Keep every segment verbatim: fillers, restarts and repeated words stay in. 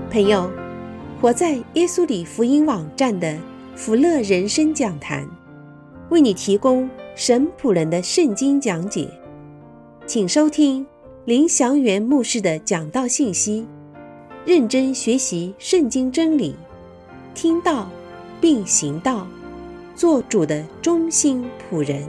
朋友，活在耶稣里福音网站的福乐人生讲坛，为你提供神仆人的圣经讲解，请收听林祥元牧师的讲道信息，认真学习圣经真理，听道并行道，做主的忠心仆人。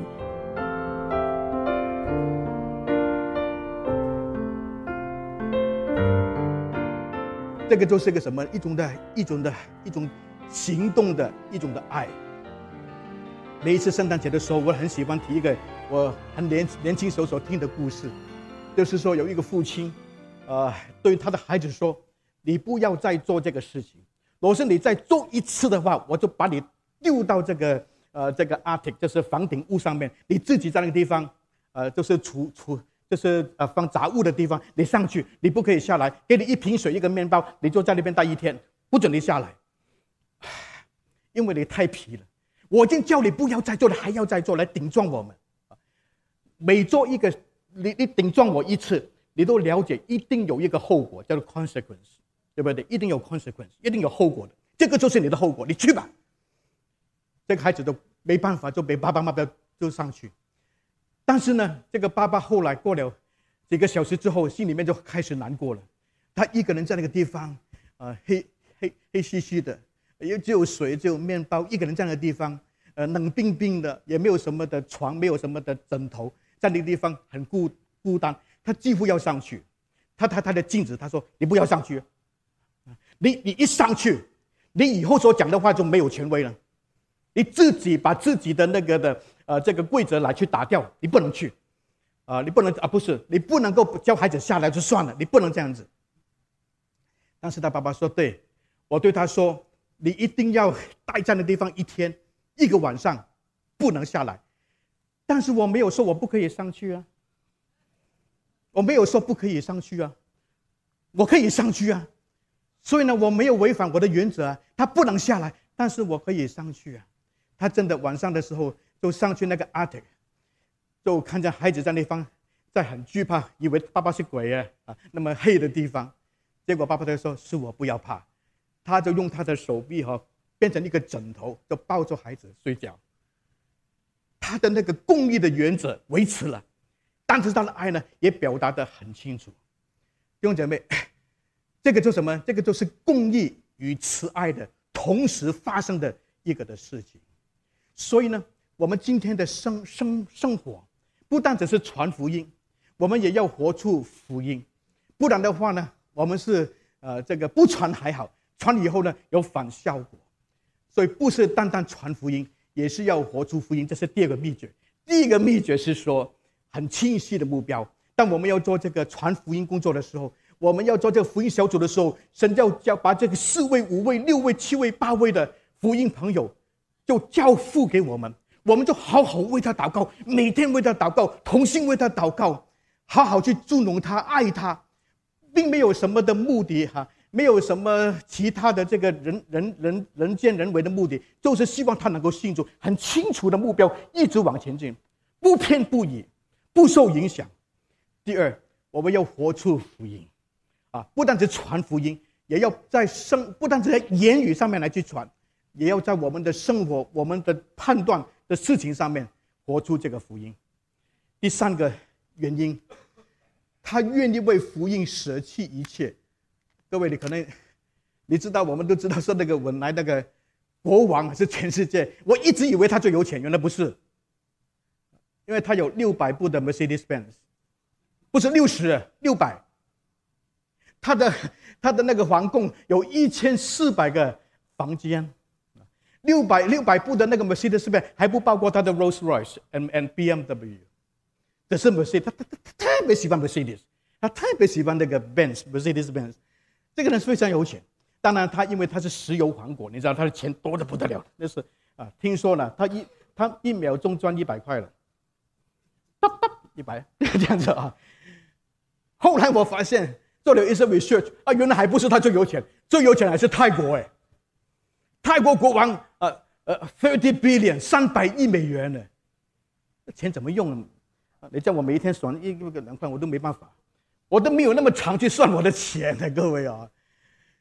这个就是一个什么？一种的一种的一种行动的一种的爱。每一次圣诞节的时候，我很喜欢提一个我很年年轻时候所听的故事，就是说有一个父亲，呃，对他的孩子说：“你不要再做这个事情。如果是你再做一次的话，我就把你丢到这个呃这个 attic， 就是房顶屋上面，你自己在那个地方，呃，就是储储。”就是呃放杂物的地方，你上去，你不可以下来。给你一瓶水，一个面包，你就在那边待一天，不准你下来，因为你太皮了。我已经叫你不要再做了，还要再做，来顶撞我们。每做一个，你你顶撞我一次，你都了解一定有一个后果，叫做 consequence， 对不对？一定有 consequence， 一定有后果的。这个就是你的后果，你去吧。这个孩子都没办法，就被爸爸妈妈就上去。但是呢，这个爸爸后来过了几个小时之后，心里面就开始难过了。他一个人在那个地方，呃，黑黑黑兮兮的，也只有水，只有面包，一个人在那个地方，呃，冷冰冰的，也没有什么的床，没有什么的枕头，在那个地方很孤孤单。他几乎要上去，他他他的镜子，他说：“你不要上去，你你一上去，你以后所讲的话就没有权威了。你自己把自己的那个的。”呃，这个规则来去打掉，你不能去，啊、呃，你不能啊，不是，你不能够叫孩子下来就算了，你不能这样子。但是他爸爸说，对，我对他说，你一定要待在那地方一天，一个晚上，不能下来。但是我没有说我不可以上去啊，我没有说不可以上去啊，我可以上去啊。所以呢，我没有违反我的原则啊，他不能下来，但是我可以上去啊。他真的晚上的时候。就上去那个 attic， 就看见孩子在那方，在很惧怕，以为爸爸是鬼啊啊，那么黑的地方，结果爸爸就说：“是我，不要怕。”他就用他的手臂哈、哦，变成一个枕头，就抱着孩子睡觉。他的那个公义的原则维持了，但是他的爱呢，也表达得很清楚。弟兄姐妹，这个就是什么？这个就是公义与慈爱的同时发生的一个的事情。所以呢。我们今天的生生生活，不但只是传福音，我们也要活出福音。不然的话呢，我们是呃这个不传还好，传以后呢有反效果。所以不是单单传福音，也是要活出福音，这是第二个秘诀。第一个秘诀是说很清晰的目标。当我们要做这个传福音工作的时候，我们要做这个福音小组的时候，神要叫把这个四位、五位、六位、七位、八位的福音朋友，就交付给我们。我们就好好为他祷告，每天为他祷告，同心为他祷告，好好去祝融他、爱他，并没有什么的目的哈，没有什么其他的这个人人人人见人为的目的，就是希望他能够信主，很清楚的目标，一直往前进，不偏不倚，不受影响。第二，我们要活出福音，啊，不但是传福音，也要在生，不但是在言语上面来去传，也要在我们的生活、我们的判断。的事情上面活出这个福音。第三个原因，他愿意为福音舍弃一切。各位，你可能你知道，我们都知道是那个文莱那个国王是全世界，我一直以为他最有钱，原来不是，因为他有六百部的 Mercedes-Benz， 不是六十，六百。他的他的那个皇宫有一千四百个房间。六百六百部的那个 Mercedes-Benz 还不包括他的 Rolls-Royce and and B M W， 这是 Mercedes， 他他他特别喜欢 Mercedes， 他特别喜欢那个 Benz Mercedes-Benz， 这个人非常有钱。当然，他因为他是石油王国，你知道他的钱多得不得了，那是啊，听说呢，他一他一秒钟赚一百块了，一百这样子啊。后来我发现做了一些 research 啊，原来还不是他最有钱，最有钱还是泰国哎。泰国国王，呃呃 ，thirty billion 三百亿美元呢，这钱怎么用？你叫我每一天算一个两块，我都没办法，我都没有那么长去算我的钱呢，各位啊。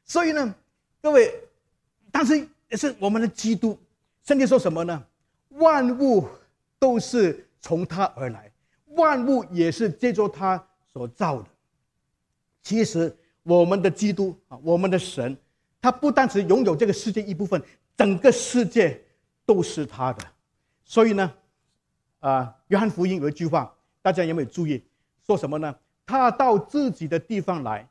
所以呢，各位，但是也是我们的基督，圣经说什么呢？万物都是从他而来，万物也是借着他所造的。其实我们的基督啊，我们的神，他不单只拥有这个世界一部分，整个世界都是他的。所以呢，啊，约翰福音有一句话，大家有没有注意？说什么呢？他到自己的地方来，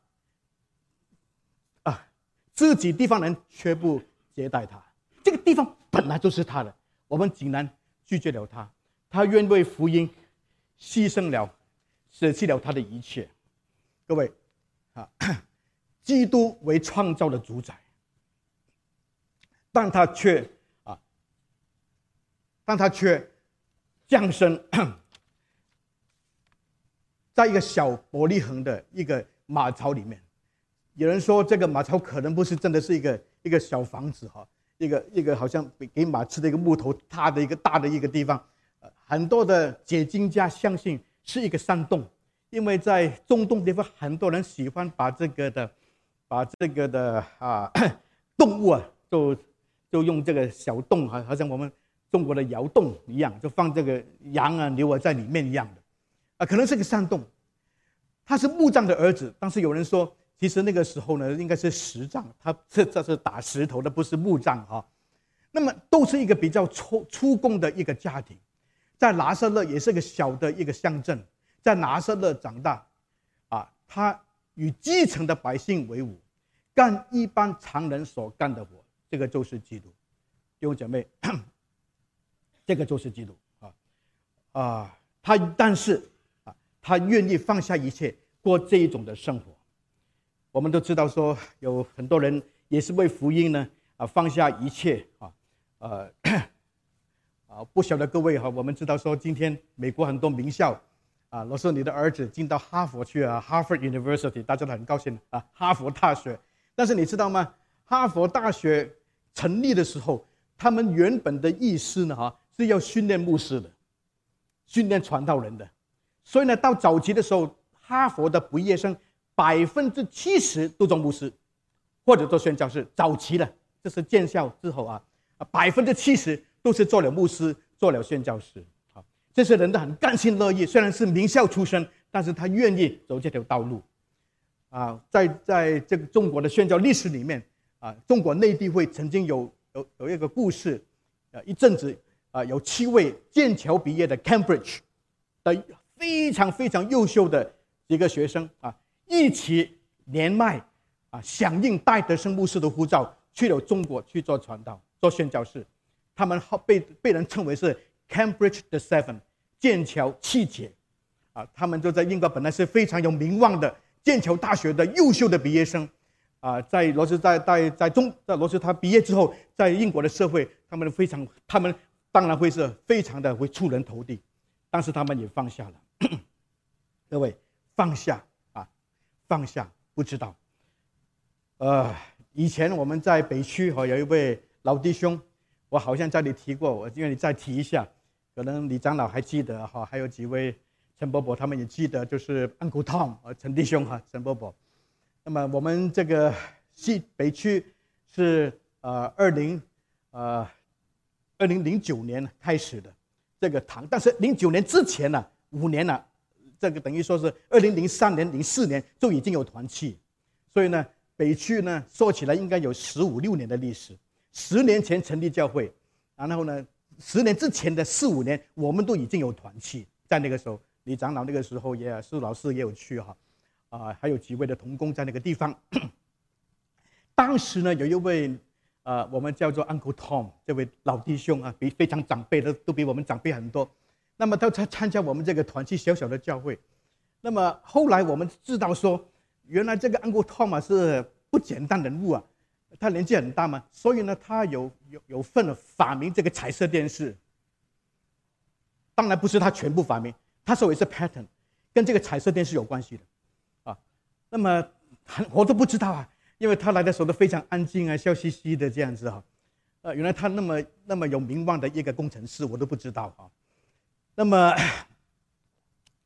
啊，自己地方人却不接待他。这个地方本来就是他的，我们竟然拒绝了他。他愿为福音牺牲了，舍弃了他的一切。各位啊，基督为创造的主宰，但他却啊，但他却降生在一个小伯利恒的一个马槽里面。有人说这个马槽可能不是真的是一个一个小房子哈，一个一个好像给马吃的一个木头搭的一个大的一个地方。很多的解经家相信是一个山洞，因为在中东地方很多人喜欢把这个的把这个的啊动物啊就就用这个小洞哈，好像我们中国的窑洞一样，就放这个羊啊牛啊在里面一样的啊，可能是个山洞。他是木匠的儿子，但是有人说其实那个时候呢应该是石匠，他这这是打石头的，不是木匠哈。那么都是一个比较粗粗工的一个家庭，在拿撒勒也是个小的一个乡镇，在拿撒勒长大啊，他与基层的百姓为伍，干一般常人所干的活，这个就是基督。弟兄姐妹，这个就是基督啊啊！他但是啊，他愿意放下一切，过这一种的生活。我们都知道说，有很多人也是为福音呢啊放下一切啊，呃啊，不晓得各位哈，我们知道说，今天美国很多名校啊，若是你的儿子进到哈佛去啊 ，Harvard University， 大家都很高兴啊，哈佛大学。但是你知道吗？哈佛大学成立的时候，他们原本的意思呢，哈是要训练牧师的，训练传道人的。所以呢，到早期的时候，哈佛的毕业生百分之七十都做牧师，或者做宣教士。早期的，这是建校之后啊，百分之七十都是做了牧师，做了宣教士。好，这些人都很甘心乐意，虽然是名校出身，但是他愿意走这条道路。啊，在在这个中国的宣教历史里面啊，中国内地会曾经有有有一个故事，啊，一阵子啊，有七位剑桥毕业的 Cambridge 的非常非常优秀的几个学生啊，一起连麦啊，响应戴德生牧师的呼召，去了中国去做传道、做宣教士。他们被被人称为是 Cambridge the Seven 剑桥七姐啊，他们就在英国本来是非常有名望的剑桥大学的优秀的毕业生啊，在罗斯在在在中在罗斯他毕业之后，在英国的社会，他们非常他们当然会是非常的会出人头地，但是他们也放下了。各位放下啊，放下不知道。呃，以前我们在北区哈有一位老弟兄，我好像在这里提过，我愿意再提一下，可能李长老还记得哈，还有几位陈伯伯他们也记得，就是 Uncle Tom 啊，陈弟兄哈，陈伯伯。那么我们这个西北区是呃二零呃二零零九年开始的这个堂，但是零九年之前呢、啊，五年了、啊，这个等于说是二零零三年、零四年就已经有团契，所以呢，北区呢说起来应该有十五六年的历史。十年前成立教会，然后呢，十年之前的四五年，我们都已经有团契。在那个时候，李长老那个时候也是老师也有去哈，啊，还有几位的同工在那个地方。当时呢，有一位呃，我们叫做 Uncle Tom 这位老弟兄啊，比非常长辈的，都比我们长辈很多。那么他他参加我们这个团契小小的教会。那么后来我们知道说，原来这个 Uncle Tom 啊是不简单人物啊。他年纪很大嘛，所以呢，他有有有份发明这个彩色电视。当然不是他全部发明，他说也是 pattern， 跟这个彩色电视有关系的，啊，那么我都不知道啊，因为他来的时候都非常安静啊，笑嘻嘻的这样子哈，呃，原来他那么那么有名望的一个工程师，我都不知道哈。那么，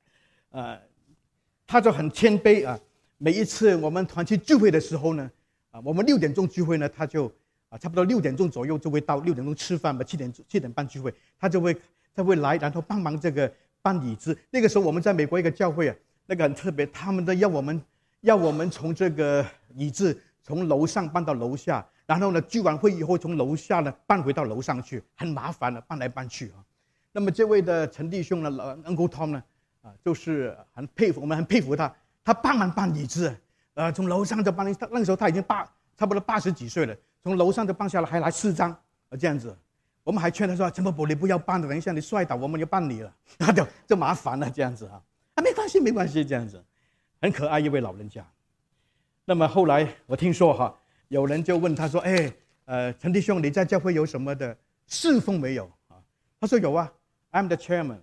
呃，他就很谦卑啊，每一次我们团契聚会的时候呢。 啊，我们六点钟聚会呢，他就啊差不多六点钟左右就会到，六点钟吃饭吧，七点七点半聚会，他就会他会来，然后帮忙这个搬椅子。那个时候我们在美国一个教会啊，那个很特别，他们都要我们要我们从这个椅子从楼上搬到楼下，然后呢聚完会以后从楼下呢搬回到楼上去，很麻烦的，搬来搬去啊。那么这位的陈弟兄呢，Uncle Tom 呢，啊，就是很佩服，我们很佩服他，他帮忙搬椅子。呃，从楼上就搬，那个时候他已经八，差不多八十几岁了，从楼上就搬下来，还来四张，呃，这样子。我们还劝他说：“陈伯伯，你不要搬了，等一下你摔倒，我们就搬你了，那就就麻烦了，这样子啊。”啊，没关系，没关系，这样子，很可爱一位老人家。那么后来我听说哈，有人就问他说：“哎，呃，陈弟兄，你在教会有什么的侍奉没有啊？”他说：“有啊 ，I'm the chairman。”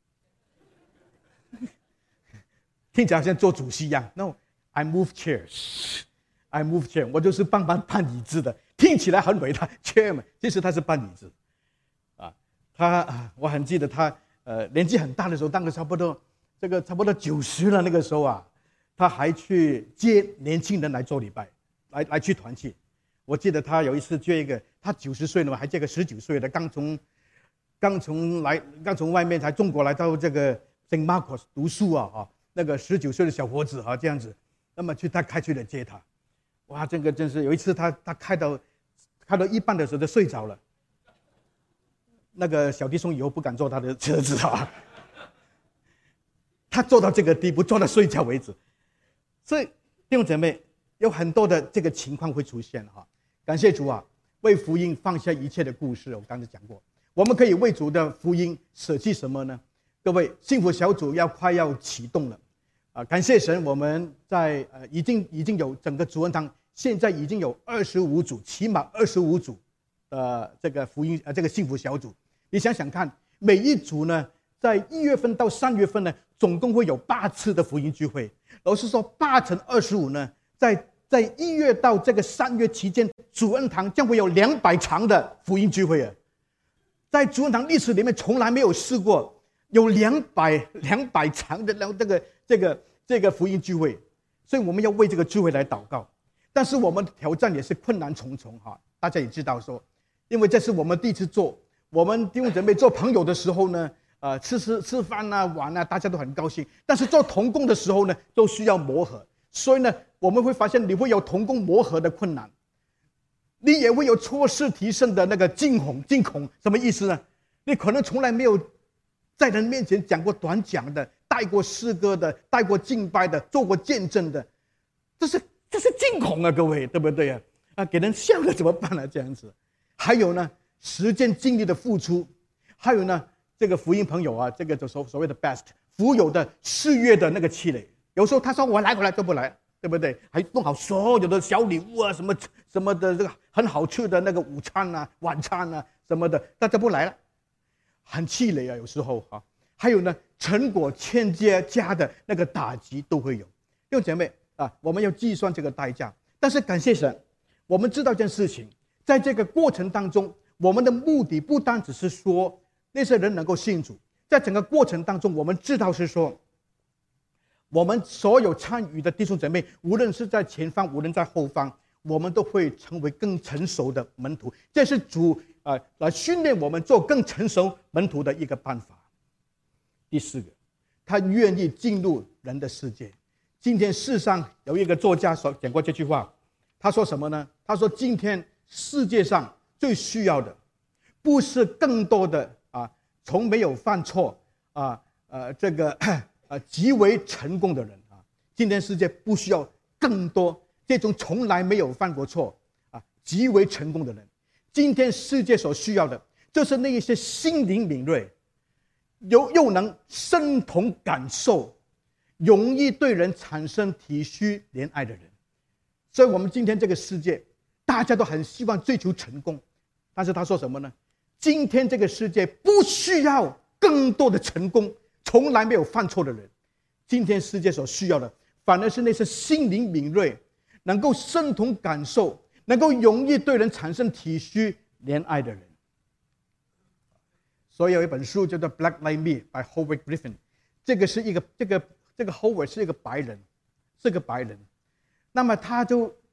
听起来好像做主席一样 ，No。I move chairs, I move chair， 我就是帮忙搬椅子的，听起来很伟大 ，chairman， 其实他是搬椅子，啊，他我很记得他呃年纪很大的时候，当个差不多这个差不多九十了那个时候啊，他还去接年轻人来做礼拜，来来去团契。我记得他有一次接一个，他九十岁了嘛，还接个十九岁的，刚从刚从来刚从外面才中国来到这个 Saint Marcos 读书啊啊，那个十九岁的小伙子啊这样子。那么去他开去了接他，哇，这个真是有一次他他开到开到一半的时候就睡着了，那个小弟兄以后不敢坐他的车子啊，他做到这个地步，做到睡觉为止。所以弟兄姐妹有很多的这个情况会出现哈，感谢主啊，为福音放下一切的故事，我刚才讲过，我们可以为主的福音舍弃什么呢？各位，幸福小组要快要启动了。啊，感谢神，我们在呃已经已经有整个主恩堂，现在已经有二十五组，起码二十五组的这个福音呃这个幸福小组。你想想看，每一组呢，在一月份到三月份呢，总共会有八次的福音聚会。老实说，八乘二十五呢，在在一月到这个三月期间，主恩堂将会有两百场的福音聚会啊，在主恩堂历史里面从来没有试过。有两百两百场的这个这个这个福音聚会，所以我们要为这个聚会来祷告。但是我们的挑战也是困难重重哈，大家也知道说，因为这是我们第一次做，我们弟兄姊妹做朋友的时候呢，呃，吃吃吃饭啊、玩啊，大家都很高兴。但是做同工的时候呢，都需要磨合，所以呢，我们会发现你会有同工磨合的困难，你也会有错失提升的那个惊恐惊恐，什么意思呢？你可能从来没有在人面前讲过短讲的，带过诗歌的，带过敬拜的，做过见证的，这是这是惊恐啊，各位，对不对啊？啊，给人笑了怎么办呢？这样子，还有呢，时间精力的付出，还有呢，这个福音朋友啊，这个所所谓的 best 福友的事业的那个积累，有时候他说我来，我来都不来，对不对？还弄好所有的小礼物啊，什么什么的，这个很好吃的那个午餐啊、晚餐啊什么的，大家不来了。很气馁啊，有时候啊，还有呢，成果欠佳加的那个打击都会有。弟兄姐妹啊，我们要计算这个代价。但是感谢神，我们知道一件事情，在这个过程当中，我们的目的不单只是说那些人能够信主，在整个过程当中，我们知道是说，我们所有参与的弟兄姐妹，无论是在前方，无论在后方，我们都会成为更成熟的门徒。这是主。啊、呃，来训练我们做更成熟门徒的一个办法。第四个，他愿意进入人的世界。今天世上有一个作家所讲过这句话，他说什么呢？他说今天世界上最需要的，不是更多的啊，从没有犯错啊，呃，这个呃极为成功的人啊。今天世界不需要更多这种从来没有犯过错啊，极为成功的人。今天世界所需要的，就是那一些心灵敏锐，又又能身同感受，容易对人产生体恤怜爱的人。所以我们今天这个世界，大家都很希望追求成功，但是他说什么呢？今天这个世界不需要更多的成功，从来没有犯错的人。今天世界所需要的，反而是那些心灵敏锐，能够身同感受，能够容易对人产生体恤怜爱的人。所以有一本书叫做《Black Like Me》by Howard Griffin， 这个是一个这个这个 Howard 是一个白人，是个白人。那么他就他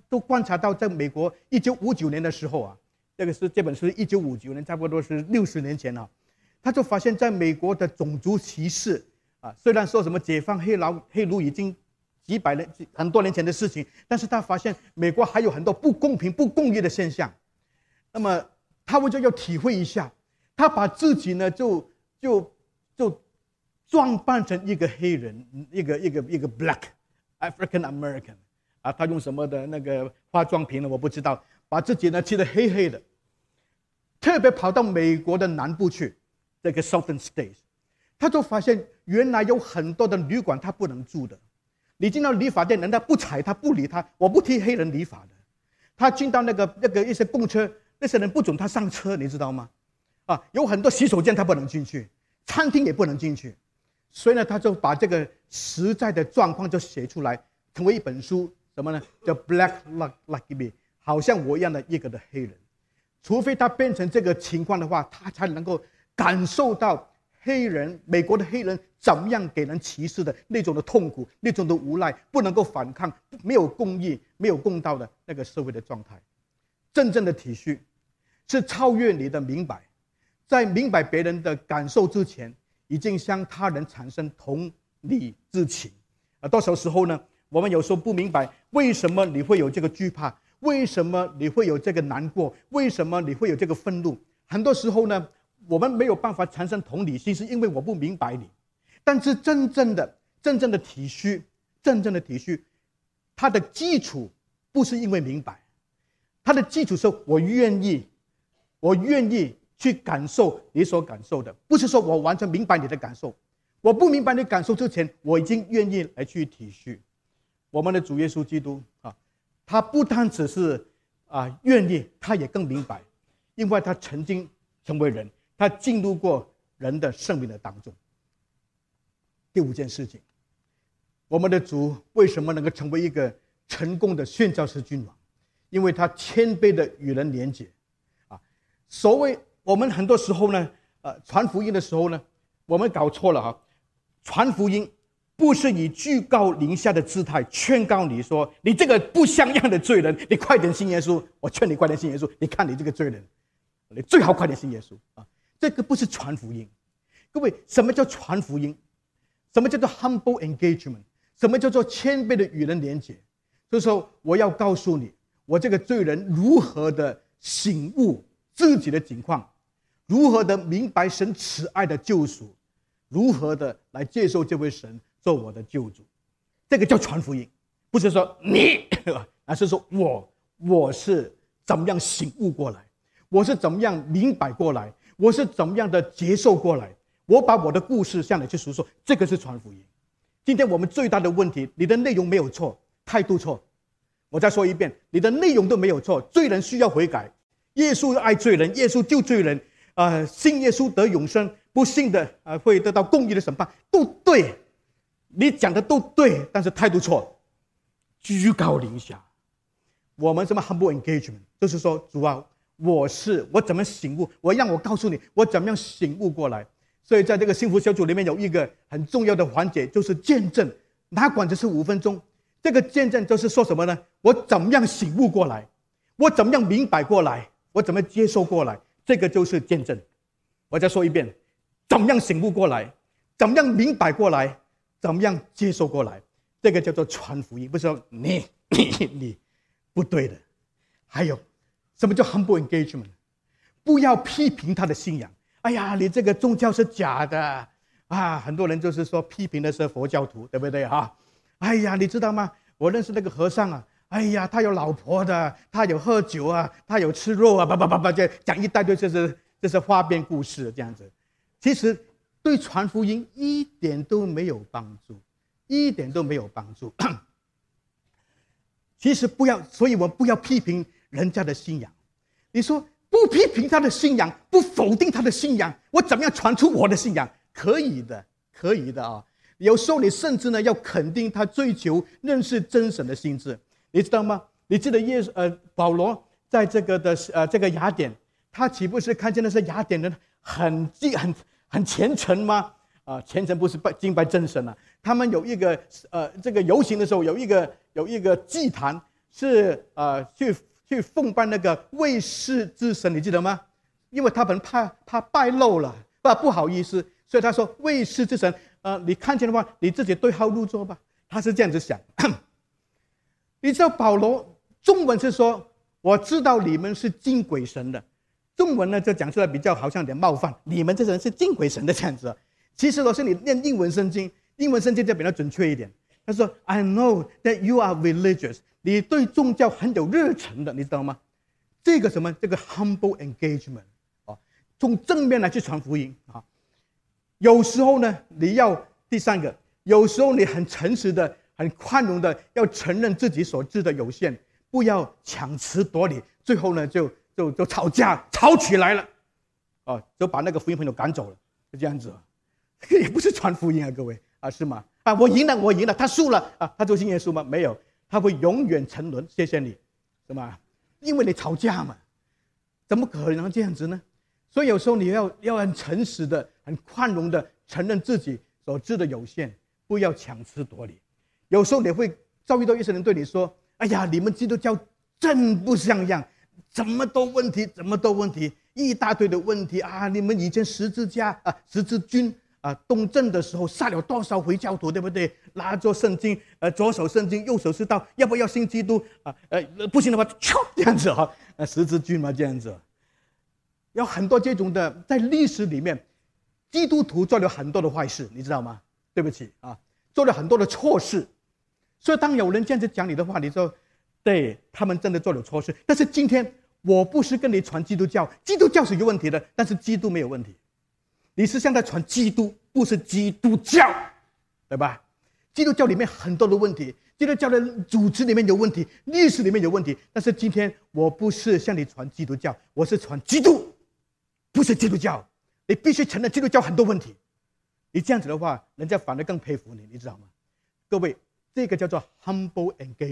都观察到，在美国一九五九年的时候啊，这个是这本书一九五九年，差不多是六十年前啊，他就发现，在美国的种族歧视啊，虽然说什么解放黑劳黑奴已经几百年很多年前的事情，但是他发现美国还有很多不公平、不公义的现象。那么他们就要体会一下，他把自己呢就就就装扮成一个黑人，一个一个一个 black African American 啊，他用什么的那个化妆品呢？我不知道，把自己呢漆得黑黑的，特别跑到美国的南部去，这个 Southern States， 他就发现原来有很多的旅馆他不能住的。你进到理发店，人家不睬他，不理他，我不替黑人理发的。他进到那个那个一些公车，那些人不准他上车，你知道吗？啊，有很多洗手间他不能进去，餐厅也不能进去。所以呢，他就把这个实在的状况就写出来，成为一本书，什么呢？叫 Black Like Me， 好像我一样的一个的黑人。除非他变成这个情况的话，他才能够感受到黑人，美国的黑人怎么样给人歧视的那种的痛苦，那种的无奈，不能够反抗，没有公义、没有公道的那个社会的状态。真正的体恤是超越你的明白，在明白别人的感受之前，已经向他人产生同理之情。啊，多少时候呢，我们有时候不明白为什么你会有这个惧怕，为什么你会有这个难过，为什么你会有这个愤怒。很多时候呢，我们没有办法产生同理心，是因为我不明白你。但是真正的真正的体恤，真正的体恤，它的基础不是因为明白，它的基础是我愿意，我愿意去感受你所感受的，不是说我完全明白你的感受。我不明白你感受之前，我已经愿意来去体恤。我们的主耶稣基督啊，他不单只是啊愿意，他也更明白，因为他曾经成为人，他进入过人的生命的当中。第五件事情，我们的主为什么能够成为一个成功的宣教士君王？因为他谦卑的与人连结啊。所谓我们很多时候呢，呃，传福音的时候呢，我们搞错了哈。传福音不是以居高临下的姿态劝告你说，你这个不像样的罪人，你快点信耶稣。我劝你快点信耶稣，你看你这个罪人，你最好快点信耶稣啊！这个不是传福音。各位，什么叫传福音？什么叫做 humble engagement？ 什么叫做谦卑的与人连结？就是说，我要告诉你，我这个罪人如何的醒悟自己的境况，如何的明白神慈爱的救赎，如何的来接受这位神做我的救主。这个叫传福音，不是说你，而是说我，我是怎么样醒悟过来，我是怎么样明白过来，我是怎么样的接受过来，我把我的故事向你去诉说，这个是传福音。今天我们最大的问题，你的内容没有错，态度错。我再说一遍，你的内容都没有错，罪人需要悔改，耶稣爱罪人，耶稣救罪人，呃，信耶稣得永生，不信的呃会得到公义的审判，都对，你讲的都对，但是态度错，居高临下。我们什么 humble engagement， 就是说，主啊，我是我怎么醒悟，我让我告诉你，我怎么样醒悟过来。所以在这个幸福小组里面有一个很重要的环节，就是见证，哪管只是五分钟。这个见证就是说什么呢？我怎么样醒悟过来，我怎么样明白过来，我怎么接受过来，这个就是见证。我再说一遍，怎么样醒悟过来，怎么样明白过来，怎么样接受过来，这个叫做传福音。不是说你你你不对的。还有什么叫 humble engagement？ 不要批评他的信仰。哎呀，你这个宗教是假的啊！很多人就是说批评的是佛教徒，对不对哈？哎呀，你知道吗？我认识那个和尚啊，哎呀，他有老婆的，他有喝酒啊，他有吃肉啊，叭叭叭叭，就讲一大堆，这是这是花边故事这样子。其实对传福音一点都没有帮助，一点都没有帮助。其实不要，所以我们不要批评人家的信仰。你说不批评他的信仰，不否定他的信仰，我怎么样传出我的信仰？可以的，可以的啊。有时候你甚至呢要肯定他追求认识真神的心智，你知道吗？你记得耶稣呃保罗在这个的呃这个雅典，他岂不是看见那些雅典人很很很虔诚吗？啊、呃，虔诚不是拜敬拜真神啊，他们有一个呃这个游行的时候有一个有一个祭坛， 是呃去去奉拜那个卫士之神，你记得吗？因为他们怕怕败露了，不不好意思，所以他说卫士之神，呃，你看见的话，你自己对号入座吧。他是这样子想。你知道保罗中文是说，我知道你们是敬鬼神的，中文呢就讲出来比较好像有点冒犯，你们这人是敬鬼神的这样子。其实老师你念英文圣经，英文圣经就比较准确一点。他说 I know that you are religious， 你对宗教很有热忱的，你知道吗？这个什么这个 humble engagement 啊，从正面来去传福音啊。有时候呢，你要第三个，有时候你很诚实的、很宽容的，要承认自己所知的有限，不要强词夺理，最后呢就就就吵架，吵起来了，啊，就把那个福音朋友赶走了，就这样子。这个也不是传福音啊，各位啊，是吗？啊，我赢了，我赢了，他输了啊，他就信耶稣吗？没有，他会永远沉沦。谢谢你，是吗？因为你吵架嘛，怎么可能这样子呢？所以有时候你要要很诚实的、很宽容的承认自己所知的有限，不要强词夺理。有时候你会遭遇到一些人对你说：“哎呀，你们基督教真不像样，怎么都问题，怎么都问题，一大堆的问题啊！你们以前十字架啊，十字军。”啊，东正的时候杀了多少回教徒，对不对？拿着圣经，呃，左手圣经，右手是道，要不要信基督啊？呃，不信的话，这样子哈，呃，十字军嘛，这样子。有很多这种的，在历史里面，基督徒做了很多的坏事，你知道吗？对不起啊，做了很多的错事。所以当有人这样子讲你的话，你说，对他们真的做了错事。但是今天我不是跟你传基督教，基督教是有问题的，但是基督没有问题。你是向他传基督，不是基督教，对吧？基督教里面很多的问题，基督教的组织里面有问题，历史里面有问题。但是今天我不是向你传基督教，我是传基督，不是基督教。你必须承认基督教很多问题。你这样子的话，人家反而更佩服你，你知道吗？各位，这个叫做 humble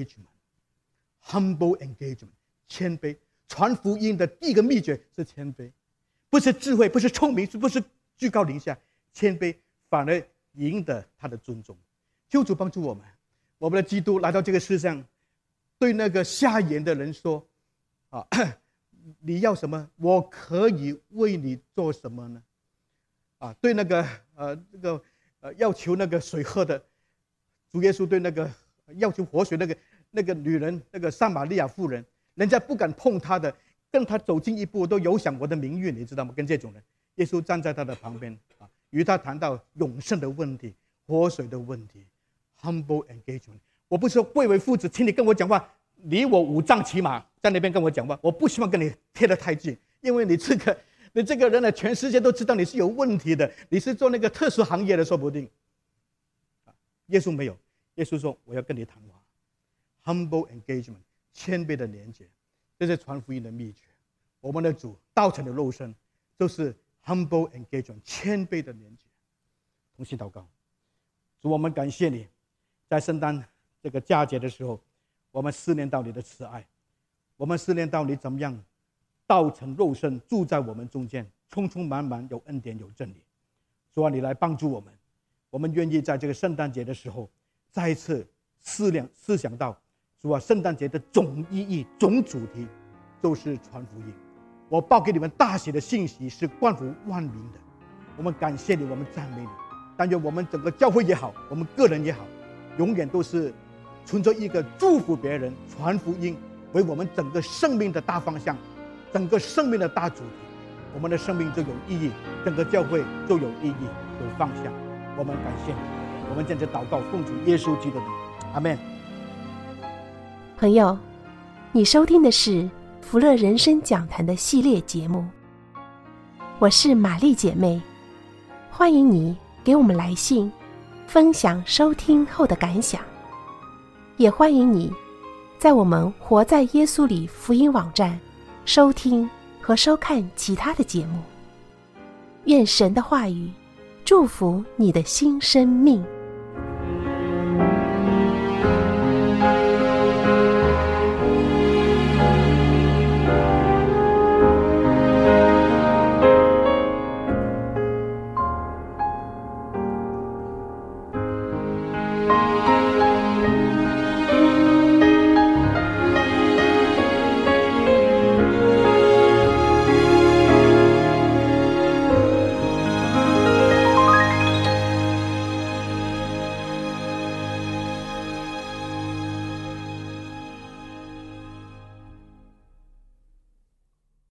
engagement。humble engagement， 谦卑。传福音的第一个秘诀是谦卑，不是智慧，不是聪明，不是居高临下，谦卑反而赢得他的尊重。求主帮助我们，我们的基督来到这个世上，对那个瞎眼的人说：“啊，你要什么？我可以为你做什么呢？”啊，对那个呃那个呃要求那个水喝的，主耶稣对那个要求活水那个那个女人，那个撒玛利亚妇人，人家不敢碰她的，跟她走近一步都有想我的名誉，你知道吗？跟这种人。耶稣站在他的旁边啊，与他谈到永生的问题、活水的问题 ，humble engagement。我不是说贵为父子，请你跟我讲话，离我五丈起码，在那边跟我讲话，我不希望跟你贴得太近，因为你这个你这个人呢，全世界都知道你是有问题的，你是做那个特殊行业的，说不定。耶稣没有，耶稣说我要跟你谈话 ，humble engagement， 谦卑的连接，这是传福音的秘诀。我们的主道成的肉身，就是。humble engagement， 谦卑的连接，同心祷告。主，我们感谢你，在圣诞这个佳节的时候，我们思念到你的慈爱，我们思念到你怎么样道成肉身住在我们中间，充充满满有恩典有真理。主啊，你来帮助我们，我们愿意在这个圣诞节的时候，再一次思量思想到，主啊，圣诞节的总意义、总主题，就是传福音。我报给你们大喜的信息是关乎万民的，我们感谢你，我们赞美你。但愿我们整个教会也好，我们个人也好，永远都是存着一个祝福别人、传福音为我们整个生命的大方向，整个生命的大主题，我们的生命就有意义，整个教会就有意义、有方向。我们感谢你，我们这样子祷告，奉主耶稣基督的名，阿们。 朋友，你收听的是福乐人生讲坛的系列节目，我是玛丽姐妹，欢迎你给我们来信，分享收听后的感想，也欢迎你在我们活在耶稣里福音网站收听和收看其他的节目。愿神的话语祝福你的新生命。